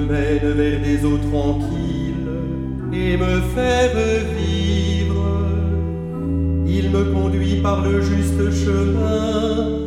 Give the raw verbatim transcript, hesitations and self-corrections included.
mène vers des eaux tranquilles et me fait revivre. Il me conduit par le juste chemin